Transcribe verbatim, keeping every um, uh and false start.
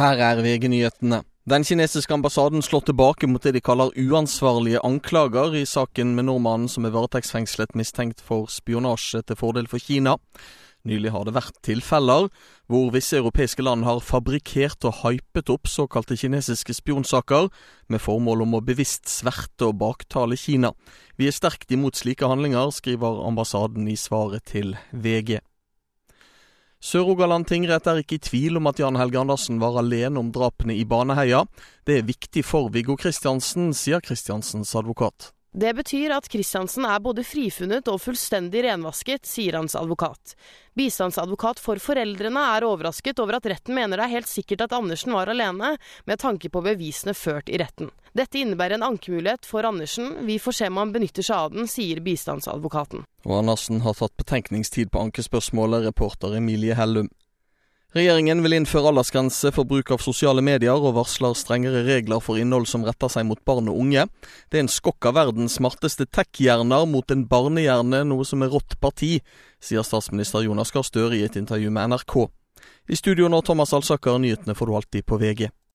Her er V G-nyhetene. Den kinesiske ambassaden slår tilbake mot det de kaller uansvarlige anklager i saken med nordmannen som er varetektsfengslet mistenkt for spionasje til fordel for Kina. Nylig har det vært tilfeller hvor visse europeiske land har fabrikkert og hypet opp såkalte kinesiske spionsaker med formål om å bevisst sverte og baktale Kina. Vi er sterkt imot slike handlinger, skriver ambassaden i svaret til V G. Sør-Rogaland tingrett er ikke i tvil om at Jan Helge Andersen var alene om drapene i Baneheia. Det er viktig for Viggo Kristiansen, sier Kristiansens advokat. Det betyr at Kristiansen er både frifunnet og fullstendig renvasket, sier hans advokat. Bistandsadvokat for foreldrene er overrasket over at retten mener det er helt sikkert at Andersen var alene, med tanke på bevisene ført i retten. Dette innebærer en ankemulighet for Andersen. Vi får se om han benytter seg av den, sier bistandsadvokaten. Og Andersen har tatt betenkningstid på ankespørsmålet, reporter Emilie Hellum. Regjeringen vil innføre aldersgrense for bruk av sosiale medier og varsler strengere regler for innhold som retter seg mot barn og unge. Det er en skokk av verdens smarteste tech-hjerner mot en barnehjerne, noe som er rått parti, sier statsminister Jonas Gahr Støre i et intervju med N R K. I studio nå Thomas Alsaker, nyhetene får du alltid på V G.